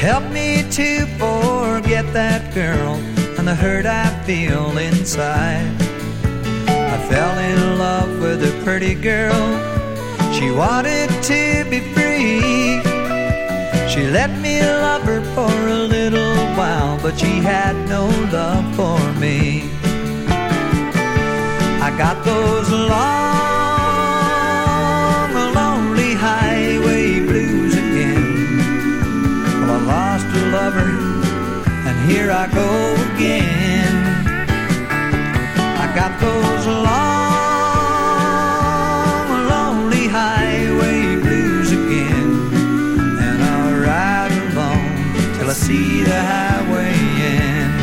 Help me to forget that girl and the hurt I feel inside. I fell in love with a pretty girl. She wanted to be free. She let me love her for a little while, but she had no love for me. I got those long, lonely highway blues again. Well, I lost a lover, and here I go again. I got those long, lonely highway blues again, and I'll ride along till I see the highway end.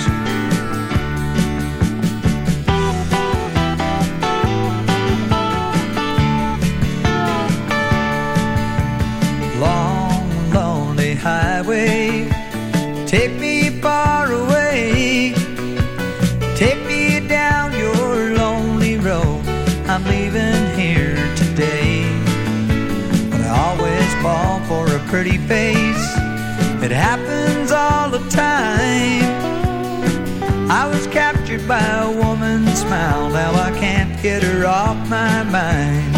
Long, lonely highway, take me far away. Take me down your lonely road. I'm leaving here today. But I always fall for a pretty face. It happens all the time. I was captured by a woman's smile. Now I can't get her off my mind.